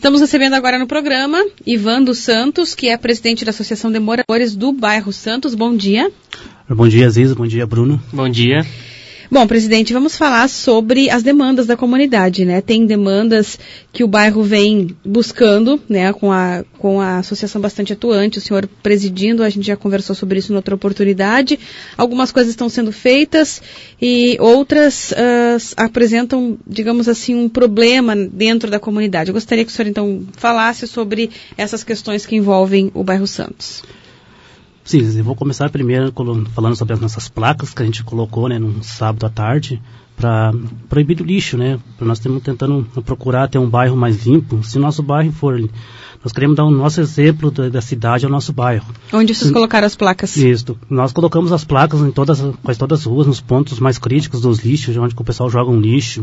Estamos recebendo agora no programa Ivan dos Santos, que é presidente da Associação de Moradores do Bairro Santos. Bom dia. Bom dia, Ziza. Bom dia, Bruno. Bom dia. Bom, presidente, vamos falar sobre as demandas da comunidade, né? Tem demandas que o bairro vem buscando, né? Com a associação bastante atuante, o senhor presidindo, a gente já conversou sobre isso em outra oportunidade. Algumas coisas estão sendo feitas e outras apresentam, digamos assim, um problema dentro da comunidade. Eu gostaria que o senhor, então, falasse sobre essas questões que envolvem o bairro Santos. Sim, eu vou começar primeiro falando sobre as nossas placas que a gente colocou, né, num sábado à tarde, para proibir o lixo, né? Nós estamos tentando procurar ter um bairro mais limpo. Se o nosso bairro for, nós queremos dar o nosso exemplo da cidade ao nosso bairro. Onde vocês colocaram as placas? Isso. Nós colocamos as placas em quase todas as ruas, nos pontos mais críticos dos lixos, onde o pessoal joga um lixo.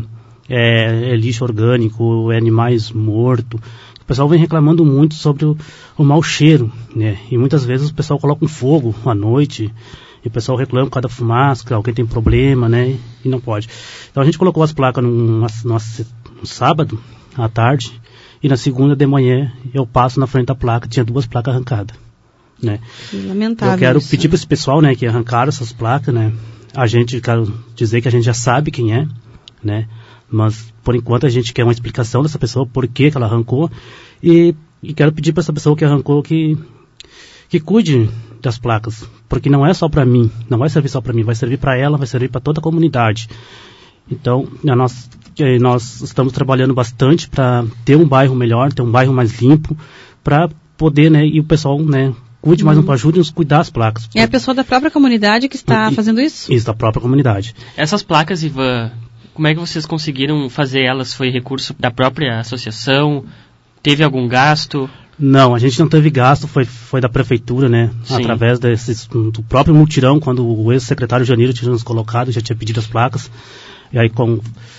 É lixo orgânico, é animais mortos. O pessoal vem reclamando muito sobre o mau cheiro, né? E muitas vezes o pessoal coloca um fogo à noite, e o pessoal reclama por causa da fumaça, que alguém tem problema, né? E não pode. Então a gente colocou as placas no sábado à tarde, e na segunda de manhã eu passo na frente da placa, tinha 2 placas arrancadas, né? Lamentável. Eu quero pedir para esse pessoal, né, que arrancaram essas placas, né? Quero dizer que a gente já sabe quem é, né? Mas, por enquanto, a gente quer uma explicação dessa pessoa, por que ela arrancou. E quero pedir para essa pessoa que arrancou que cuide das placas. Porque não é só para mim, não vai servir só para mim, vai servir para ela, vai servir para toda a comunidade. Então, nós estamos trabalhando bastante para ter um bairro melhor, ter um bairro mais limpo, para poder, né, e o pessoal, né, cuide mais, ajude-nos a cuidar das placas. É a pessoa da própria comunidade que está fazendo isso? Isso, da própria comunidade. Essas placas, Ivan, como é que vocês conseguiram fazer elas? Foi recurso da própria associação? Teve algum gasto? Não, a gente não teve gasto, foi da prefeitura, né? Sim. Através do próprio mutirão, quando o ex-secretário Janiro tinha nos colocado, já tinha pedido as placas. E aí com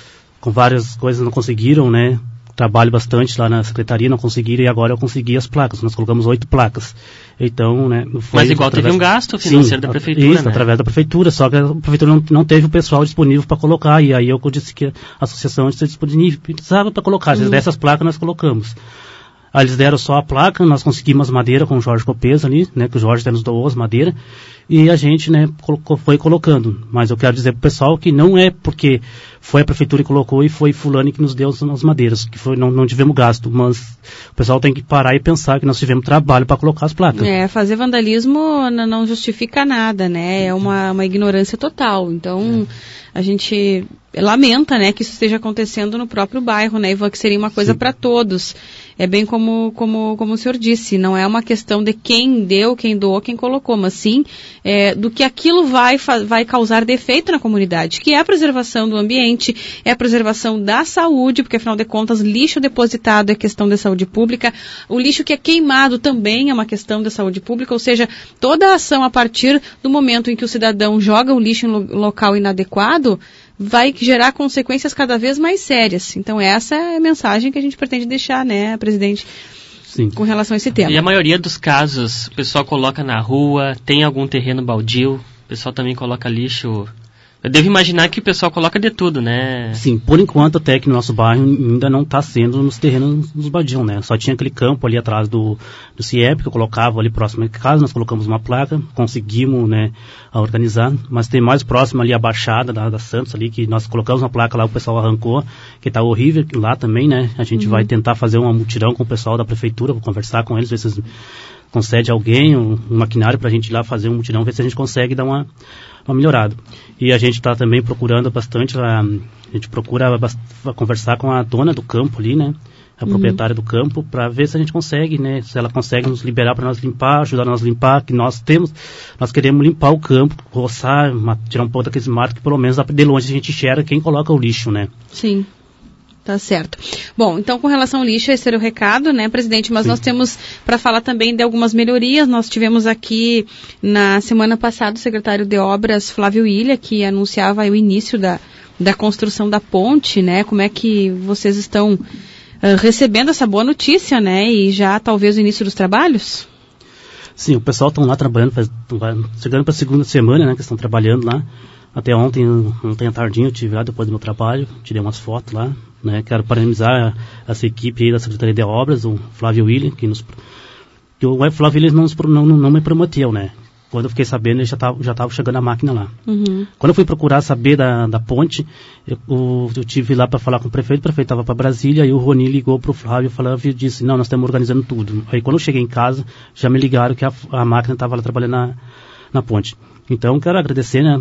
várias coisas não conseguiram, né? Trabalho bastante lá na secretaria, não conseguiram, e agora eu consegui as placas. Nós colocamos 8 placas. Então, né? Mas igual teve um gasto financeiro da prefeitura, isso, né? Através da prefeitura, só que a prefeitura não teve o pessoal disponível para colocar, e aí eu disse que a associação está disponível para colocar. Dessas placas nós colocamos. Aí eles deram só a placa, nós conseguimos madeira com o Jorge Copesa ali, né? Que o Jorge nos doou as madeiras, e a gente, né, foi colocando. Mas eu quero dizer pro pessoal que não é porque foi a prefeitura que colocou e foi fulano que nos deu as madeiras, que não tivemos gasto, mas o pessoal tem que parar e pensar que nós tivemos trabalho para colocar as placas. Fazer vandalismo não justifica nada, né? É uma ignorância total. Então, a gente lamenta, né, que isso esteja acontecendo no próprio bairro, né, Ivan, que seria uma coisa para todos. É bem como o senhor disse, não é uma questão de quem deu, quem doou, quem colocou, mas sim do que aquilo vai causar defeito na comunidade, que é a preservação do ambiente, é a preservação da saúde, porque afinal de contas, lixo depositado é questão de saúde pública, o lixo que é queimado também é uma questão de saúde pública, ou seja, toda a ação a partir do momento em que o cidadão joga o lixo em local inadequado, vai gerar consequências cada vez mais sérias. Então essa é a mensagem que a gente pretende deixar, né, presidente? Sim. Com relação a esse tema. E a maioria dos casos, o pessoal coloca na rua, tem algum terreno baldio, o pessoal também coloca lixo. Eu devo imaginar que o pessoal coloca de tudo, né? Sim, por enquanto até que no nosso bairro ainda não está sendo nos terrenos dos baldios, né? Só tinha aquele campo ali atrás do CIEP que eu colocava ali próximo de casa, nós colocamos uma placa, conseguimos, né, organizar, mas tem mais próximo ali a Baixada da Santos ali, que nós colocamos uma placa lá, o pessoal arrancou, que está horrível lá também, né? A gente vai tentar fazer um mutirão com o pessoal da prefeitura, vou conversar com eles, ver se eles concedem alguém, um maquinário para a gente ir lá fazer um mutirão, ver se a gente consegue dar uma melhorada. E a gente está também procurando bastante, a gente procura conversar com a dona do campo ali, né, a proprietária do campo, para ver se a gente consegue, né, se ela consegue nos liberar para nós limpar, ajudar nós a limpar, que nós queremos limpar o campo, roçar, tirar um pouco daqueles matos, que pelo menos de longe a gente enxerga quem coloca o lixo, né. Sim. Tá certo. Bom, então com relação ao lixo, esse era o recado, né, presidente? Mas nós temos para falar também de algumas melhorias. Nós tivemos aqui na semana passada o secretário de Obras, Flávio Ilha, que anunciava o início da construção da ponte, né? Como é que vocês estão recebendo essa boa notícia, né? E já talvez o início dos trabalhos? Sim, o pessoal está lá trabalhando, chegando para a segunda semana, né, que estão trabalhando lá. Até ontem à tardinha eu estive lá depois do meu trabalho, tirei umas fotos lá, né? Quero parabenizar essa equipe aí da Secretaria de Obras, o Flávio William, o Flávio William não me prometeu, né? Quando eu fiquei sabendo, ele já estava chegando a máquina lá. Uhum. Quando eu fui procurar saber da ponte, eu tive lá para falar com o prefeito estava para Brasília, e o Roni ligou para o Flávio e disse, não, nós estamos organizando tudo. Aí quando eu cheguei em casa, já me ligaram que a máquina estava lá trabalhando na ponte. Então, quero agradecer, né,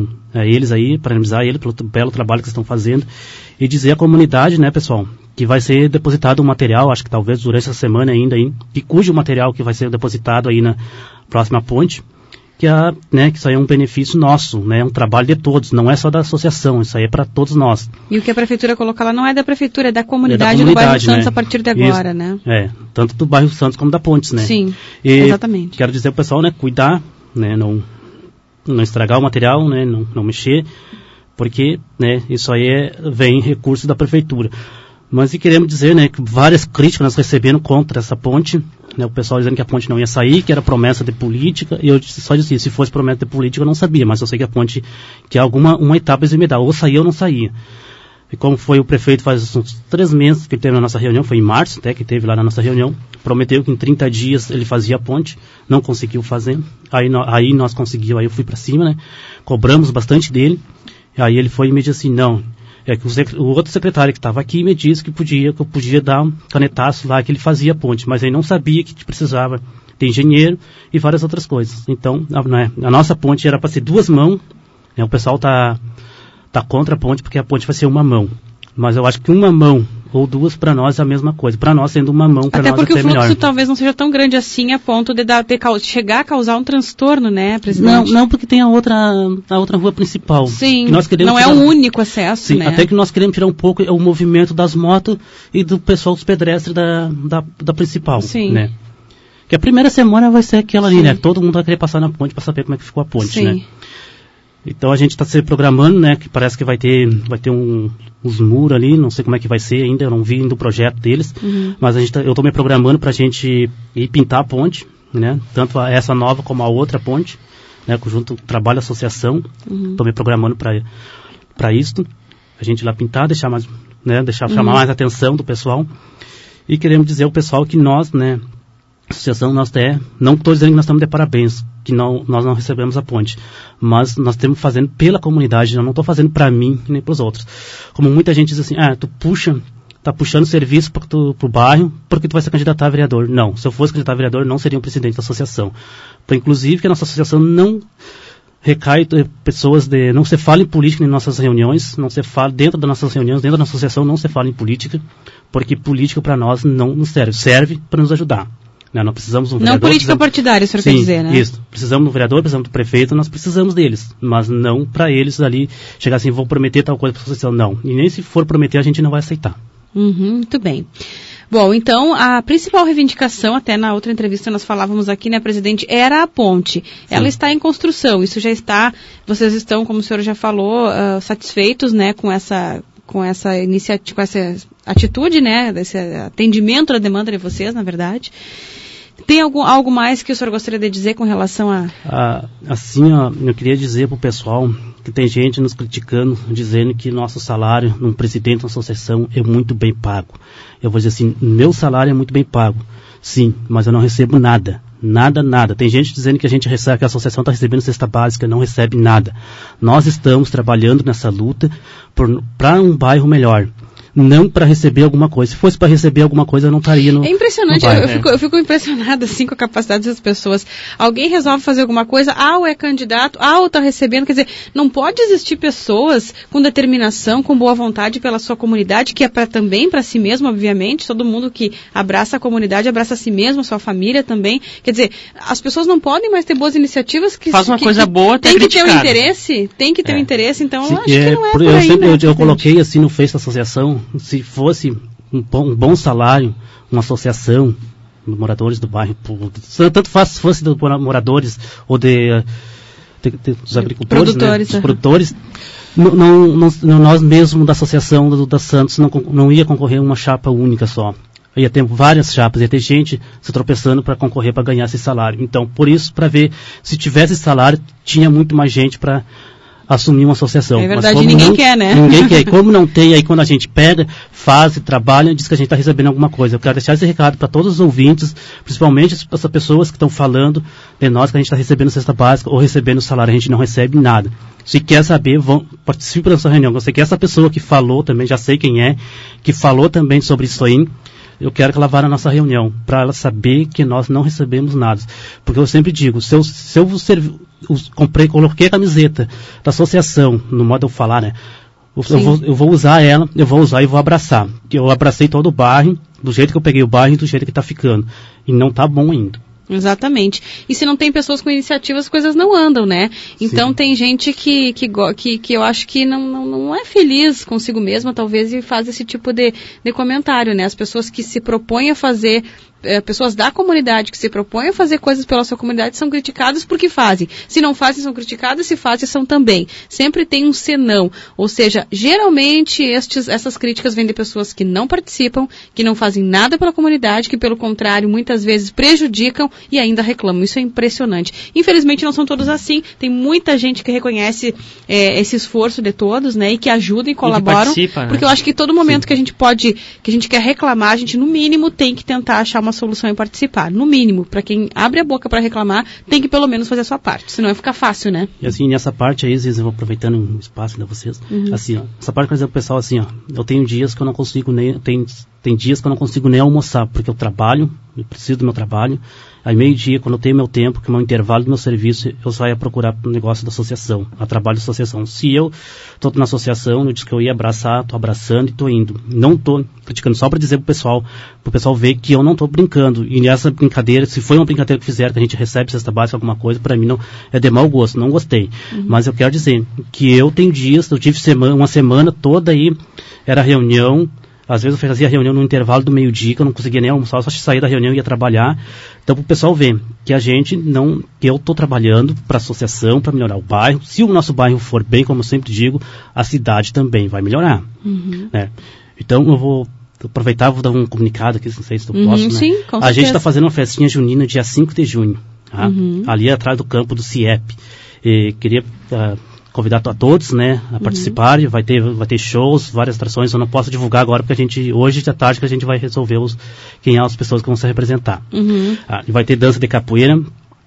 a eles aí, parabenizar eles pelo belo trabalho que estão fazendo, e dizer à comunidade, né, pessoal, que vai ser depositado um material, acho que talvez durante essa semana ainda, que cujo material que vai ser depositado aí na próxima ponte, que isso aí é um benefício nosso, né, é um trabalho de todos, não é só da associação, isso aí é para todos nós. E o que a prefeitura coloca lá não é da prefeitura, é da comunidade do bairro Santos, né? A partir de agora, isso, né? Tanto do bairro Santos como da Pontes, né? Sim, e exatamente. Quero dizer ao pessoal, né, cuidar, né, não estragar o material, né, não mexer, porque, né, isso aí vem recurso da prefeitura. Mas e queremos dizer, né, que várias críticas nós recebemos contra essa ponte, né, o pessoal dizendo que a ponte não ia sair, que era promessa de política, e eu só disse, se fosse promessa de política eu não sabia, mas eu sei que a ponte, que uma etapa eles me dão, ou saía ou não saía. E como foi o prefeito faz uns 3 meses que ele teve na nossa reunião, foi em março até que teve lá na nossa reunião, prometeu que em 30 dias ele fazia a ponte, não conseguiu fazer, aí nós conseguimos, aí eu fui para cima, né, cobramos bastante dele, e aí ele foi e me disse assim, não, é que o outro secretário que estava aqui me disse que eu podia dar um canetaço lá que ele fazia a ponte, mas ele não sabia que precisava de engenheiro e várias outras coisas. Então, a nossa ponte era para ser 2 mãos, né, o pessoal tá contra a ponte porque a ponte vai ser 1 mão. Mas eu acho que 1 mão ou 2 para nós é a mesma coisa. Para nós, sendo 1 mão, para nós é até melhor. Até porque o fluxo talvez não seja tão grande assim a ponto de chegar a causar um transtorno, né, presidente? Não, porque tem a outra rua principal. Sim, nós não é um único acesso, sim, né? Até que nós queremos tirar um pouco o movimento das motos e do pessoal dos pedestres da principal. Sim. Né? Que a primeira semana vai ser aquela ali, né? Todo mundo vai querer passar na ponte para saber como é que ficou a ponte, sim, né? Então a gente está se programando, né, que parece que vai ter uns muros ali, não sei como é que vai ser ainda, eu não vi ainda o projeto deles, mas eu estou me programando para a gente ir pintar a ponte, né, tanto essa nova como a outra ponte, né, junto trabalho associação, estou me programando para isso, a gente ir lá pintar, deixar chamar mais a atenção do pessoal, e queremos dizer ao pessoal que nós, né, associação, não estou dizendo que nós estamos de parabéns, que nós não recebemos a ponte, mas nós estamos fazendo pela comunidade, eu não estou fazendo para mim nem para os outros. Como muita gente diz assim, tá puxando serviço pro bairro porque tu vai se candidatar a vereador. Não, se eu fosse candidatar a vereador, não seria um presidente da associação. Inclusive que a nossa associação não recai pessoas não se fala em política em nossas reuniões, não se fala dentro das nossas reuniões, dentro da nossa associação não se fala em política, porque política para nós não nos serve para nos ajudar. Não precisamos de um vereador. Não política partidária, o senhor quer dizer, né? Isso. Precisamos do vereador, precisamos do prefeito, nós precisamos deles. Mas não para eles ali chegar assim, vou prometer tal coisa para a associação. Não. E nem se for prometer, a gente não vai aceitar. Muito bem. Bom, então, a principal reivindicação, até na outra entrevista nós falávamos aqui, né, presidente, era a ponte. Sim. Ela está em construção. Isso já está, vocês estão, como o senhor já falou, satisfeitos, né, com essa iniciativa, com essa atitude, né, desse atendimento à demanda de vocês, na verdade. Tem algo mais que o senhor gostaria de dizer com relação a... eu queria dizer para o pessoal que tem gente nos criticando, dizendo que nosso salário, num presidente de uma associação, é muito bem pago. Eu vou dizer assim, meu salário é muito bem pago. Sim, mas eu não recebo nada. Nada. Tem gente dizendo que que a associação está recebendo cesta básica, não recebe nada. Nós estamos trabalhando nessa luta para um bairro melhor. Não para receber alguma coisa. Se fosse para receber alguma coisa, eu não estaria no... É impressionante, eu fico impressionada assim com a capacidade das pessoas. Alguém resolve fazer alguma coisa, ou é candidato, ou está recebendo. Quer dizer, não pode existir pessoas com determinação, com boa vontade pela sua comunidade, que é também para si mesmo, obviamente. Todo mundo que abraça a comunidade, abraça a si mesmo, a sua família também. Quer dizer, as pessoas não podem mais ter boas iniciativas que... Faz uma coisa boa, tem que ter um interesse. Tem que ter um interesse, então eu acho que não é por aí, eu coloquei assim no Face da associação, se fosse um bom salário, uma associação de moradores do bairro, tanto faz se fosse de moradores ou dos agricultores, dos produtores, nós mesmos da associação da Santos não ia concorrer a uma chapa única só. Ia ter várias chapas, ia ter gente se tropeçando para concorrer para ganhar esse salário. Então, por isso, para ver, se tivesse salário, tinha muito mais gente para assumir uma associação. É verdade, mas ninguém quer, né? Ninguém quer. E como não tem, aí quando a gente pega, faz, trabalha, diz que a gente está recebendo alguma coisa. Eu quero deixar esse recado para todos os ouvintes, principalmente essas pessoas que estão falando de nós que a gente está recebendo cesta básica ou recebendo salário. A gente não recebe nada. Se quer saber, participe da nossa reunião. Você quer essa pessoa que falou também, já sei quem é, que falou também sobre isso aí, eu quero que ela vá na nossa reunião, para ela saber que nós não recebemos nada. Porque eu sempre digo, se eu coloquei a camiseta da associação, no modo de eu falar, né? Eu vou usar ela, eu vou usar e vou abraçar. Eu abracei todo o bairro, do jeito que eu peguei o bairro e do jeito que está ficando. E não está bom ainda. Exatamente. E se não tem pessoas com iniciativa, as coisas não andam, né? Então tem gente que eu acho que não é feliz consigo mesma, talvez, e faz esse tipo de comentário, né? As pessoas que se propõem a fazer, pessoas da comunidade que se propõem a fazer coisas pela sua comunidade são criticadas porque fazem. Se não fazem, são criticadas, se fazem, são também. Sempre tem um senão. Ou seja, geralmente essas críticas vêm de pessoas que não participam, que não fazem nada pela comunidade, que pelo contrário, muitas vezes prejudicam e ainda reclamam. Isso é impressionante. Infelizmente não são todos assim. Tem muita gente que reconhece esse esforço de todos, né? E que ajudam e colaboram. E que participa, né? Porque eu acho que todo momento que a gente quer reclamar, a gente no mínimo tem que tentar achar uma solução e participar. No mínimo, para quem abre a boca para reclamar, tem que pelo menos fazer a sua parte. Senão vai ficar fácil, né? E assim, nessa parte aí, às vezes eu vou aproveitando o espaço de vocês, assim, ó, essa parte, por exemplo, o pessoal, assim, ó, eu tenho dias que eu não consigo nem, tem dias que eu não consigo nem almoçar, porque eu trabalho, eu preciso do meu trabalho. Aí meio-dia, quando eu tenho meu tempo, que é o meu intervalo do meu serviço, eu saio a procurar o negócio da associação, a trabalho da associação. Se eu estou na associação, eu disse que eu ia abraçar, estou abraçando e estou indo. Não estou criticando, só para dizer pro pessoal ver que eu não estou brincando. E nessa brincadeira, se foi uma brincadeira que fizeram, que a gente recebe cesta básica, alguma coisa, para mim não é de mau gosto, não gostei. Mas eu quero dizer que eu tenho dias, eu tive uma semana toda aí, era reunião. Às vezes eu fazia reunião no intervalo do meio-dia, que eu não conseguia nem almoçar, só sair da reunião e ia trabalhar. Então, para o pessoal ver que que eu estou trabalhando para a associação, para melhorar o bairro. Se o nosso bairro for bem, como eu sempre digo, a cidade também vai melhorar. Né? Então, eu vou aproveitar, vou dar um comunicado aqui, não sei se eu posso, né? Sim, com certeza. A gente está fazendo uma festinha junina dia 5 de junho, tá? Ali atrás do campo do CIEP. E queria convidar a todos, né, a participarem. Vai ter shows, várias atrações. Eu não posso divulgar agora porque hoje de tarde que a gente vai resolver quem são as pessoas que vão se representar. E vai ter dança de capoeira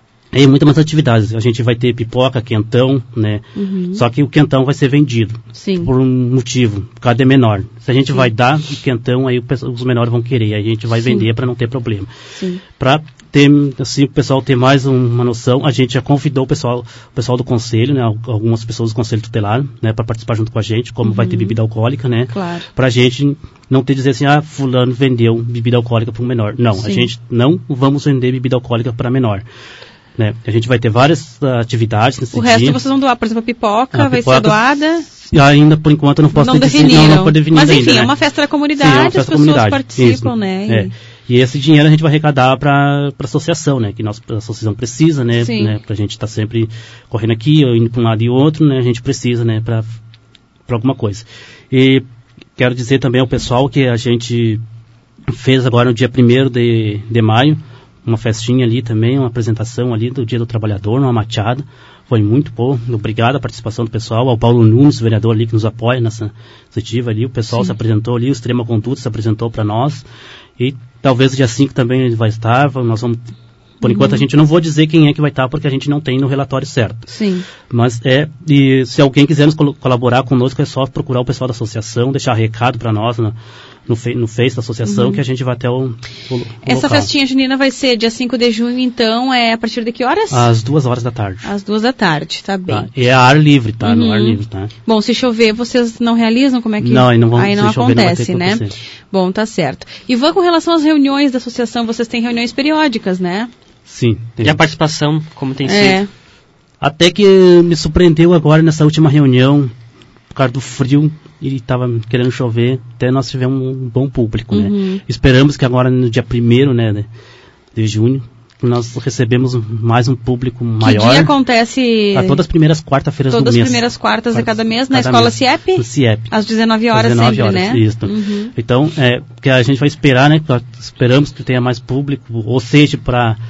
e muitas mais atividades. A gente vai ter pipoca, quentão, né? Só que o quentão vai ser vendido. Sim. Por um motivo, por causa de menor. Se a gente vai dar o quentão, aí os menores vão querer. Aí a gente vai vender para não ter problema. Para ter, assim, o pessoal ter mais uma noção, a gente já convidou o pessoal do conselho, né? Algumas pessoas do conselho tutelar, né? Para participar junto com a gente, como vai ter bebida alcoólica, né? Claro. Pra gente não ter dizer assim, fulano vendeu bebida alcoólica para um menor. Não, a gente não vamos vender bebida alcoólica para menor. Né? A gente vai ter várias atividades nesse dia. O resto vocês vão doar, por exemplo, a pipoca vai ser doada? Ainda, por enquanto, eu não posso definir. Não pode definir ainda. Mas, enfim, né? É uma festa da comunidade, as pessoas participam, né? E esse dinheiro a gente vai arrecadar para a associação, né? Que a associação precisa, né? Para a gente estar sempre correndo aqui, indo para um lado e outro, né? A gente precisa, né? Para alguma coisa. E quero dizer também ao pessoal que a gente fez agora no dia 1º de maio, uma festinha ali também, uma apresentação ali do Dia do Trabalhador, numa mateada. Foi muito bom. Obrigado à participação do pessoal, ao Paulo Nunes, vereador ali que nos apoia nessa iniciativa ali. O pessoal se apresentou ali, o Extrema Conduta se apresentou para nós. E talvez o dia 5 também ele vai estar. Nós vamos, por enquanto a gente não vou dizer quem é que vai estar, porque a gente não tem no relatório certo. Sim. Mas e se alguém quiser nos colaborar conosco, é só procurar o pessoal da associação, deixar recado para nós, né? No Face da associação, que a gente vai até o Essa local. Festinha junina vai ser dia 5 de junho, então, a partir de que horas? Às 2h da tarde. Às 2h, tá bem. E é ar livre, tá? No ar livre, tá? Bom, se chover, vocês não realizam? Como é que... Não, aí não acontece, né? Bom, tá certo. Ivan, com relação às reuniões da associação, vocês têm reuniões periódicas, né? Sim. E a participação, como tem sido? Até que me surpreendeu agora nessa última reunião, por causa do frio, e estava querendo chover, até nós tivemos um bom público, né? Esperamos que agora no dia 1º, né, de junho, nós recebemos mais um público maior. Que dia acontece? A todas as primeiras quarta-feiras do mês. Todas as primeiras quartas de cada mês, na escola CIEP? No CIEP. Às 19 horas sempre, né? Isso. Então, que a gente vai esperar, né? Esperamos que tenha mais público, ou seja, para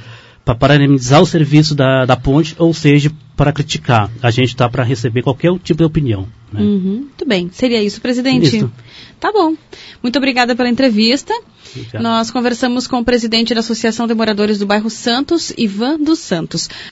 parabenizar o serviço da ponte, ou seja, para criticar. A gente está para receber qualquer tipo de opinião. Né? Muito bem. Seria isso, presidente? Isso. Tá bom. Muito obrigada pela entrevista. Obrigado. Nós conversamos com o presidente da Associação de Moradores do Bairro Santos, Ivan dos Santos.